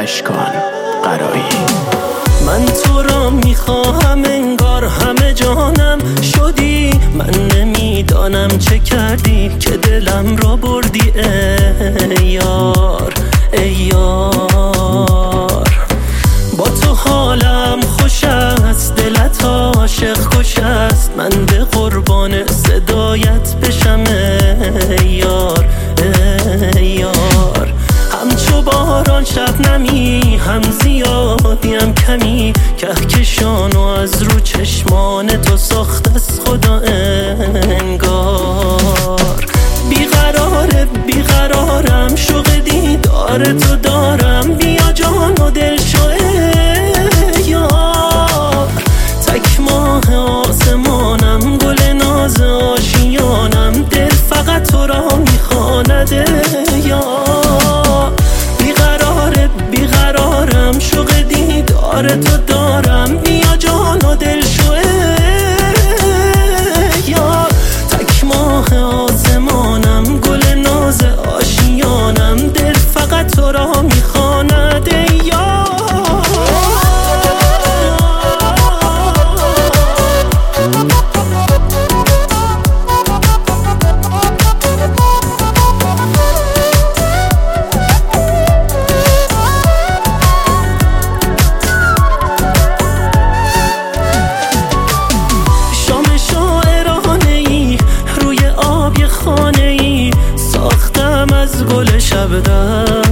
فراموشش کن قرایی. من تو را میخواهم انگار همه جانم شدی، من نمیدانم چه کردی که دلم را بردی ای یار ای یار. با تو حالم خوش است، دلت عاشق کش است، من به قربان صدایت بشم ای یار ای یار. همچو باران شبنمی، هم زیادی هم کمی، کهکشانو از رو چشمان تو ساخت از خدا انگار. بیقرارم شوق دیدار تو دارم، بیا جان و دل شو ای یار. تک ماه آسمانم، گل ناز آشیانم، دل فقط تو را میخواند ای یار. بیقرارم شوق دیدار تو دارم، بیا جان و دل شو ای یار. تک ماه آسمانم، گل ناز آشیانم، دل فقط تو را میخواند ای یار. از گل شب در